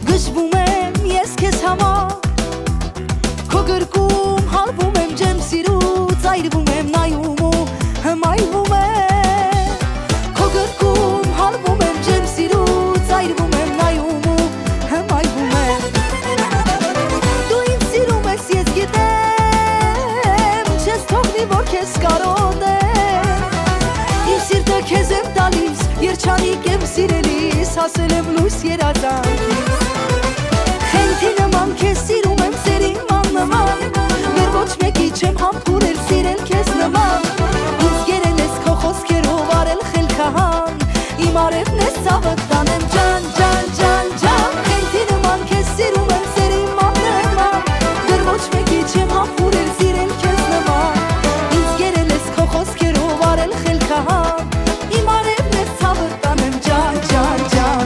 Գժվում եմ ես քեզ համար Քո գրկում հալվում եմ ջեմ սիրուց Այրվում եմ նայում ու հմայվում եմ Քո գրկում հալվում եմ ջեմ սիրուց Այրվում եմ նայում ու հմայվում եմ Դու ինձ սիրում ես ես գիտեմ Չես թողնի որ քեզ կարոտեմ Իմ սիրտը քեզ եմ տալիս Երջանիկ եմ սիրելիս Հասել եմ լույս երազանքից Խենթի նման քեզ սիրում եմ սերիման նման Մեր ոչ մեկի չեմ համբուրել սիրել քեզ նման Ինձ գերել ես քո խոսքերով արել խելքահան Իմ արևն ես ցավը տանեմ ջան, ջան, ջան, ջան Խենթի նման քեզ սիրում եմ սերիման նման Մեր ոչ մեկի չեմ համբուրել սիրել քեզ նման Ինձ գերել ես քո խոսքերով արել խելքահան Իմ արևն ես ցավը տանեմ ջան, ջան, ջան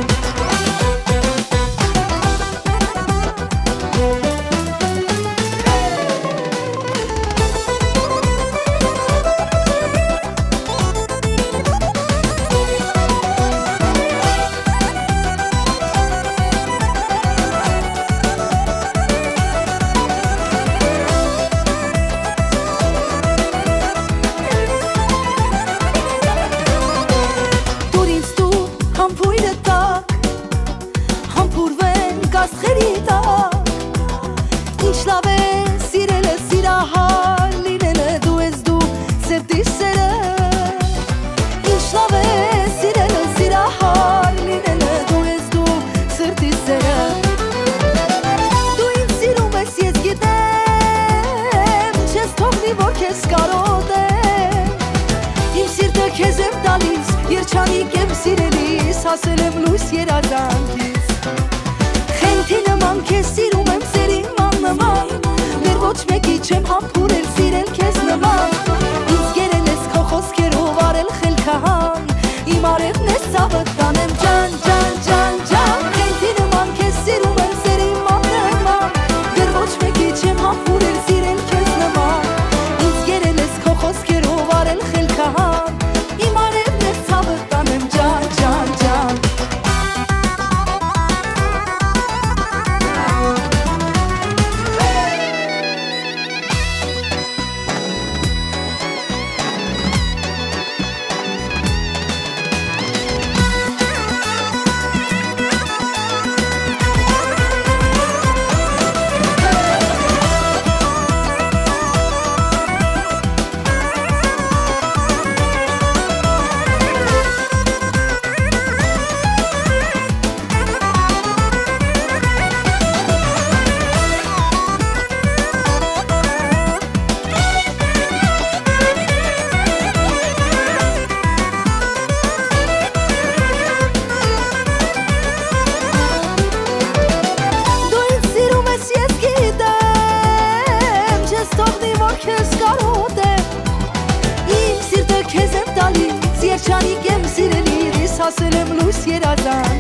Աստղերի տակ Ինչ լավ է սիրելը սիրահար լինելը Դու ես դու սրտիս սերը Ինչ լավ է սիրելը սիրահար լինելը Դու ես դու սրտիս սերը Դու ինձ սիրում ես ես գիտեմ Չես թողնի որ քեզ կարոտեմ Իմ սիրտը քեզ եմ տալիս Երջանիկ եմ սիրելիս Հասել եմ լույս երազանքից Խենթի նման քեզ սիրում եմ սերիման նման Մեր ոչ մեկի չեմ համբուրել սիրել քեզ նման Ինձ գերել ես քո խոսքերով արել խելքահան Իմ արևն ես ցավը տանեմ ջան, ջան, ջան, ջան Խենթի նման քեզ սիրում եմ սերիման նման Մեր ոչ մեկի չեմ համբուրել սիրել քեզ նման Ինձ գերել ես քո խոսքերով արել խելքահան Իմ արևն ես ցավը տանեմ ջան, ջան, ջան Երջանիկ եմ սիրելիս, հասել եմ լույս երազան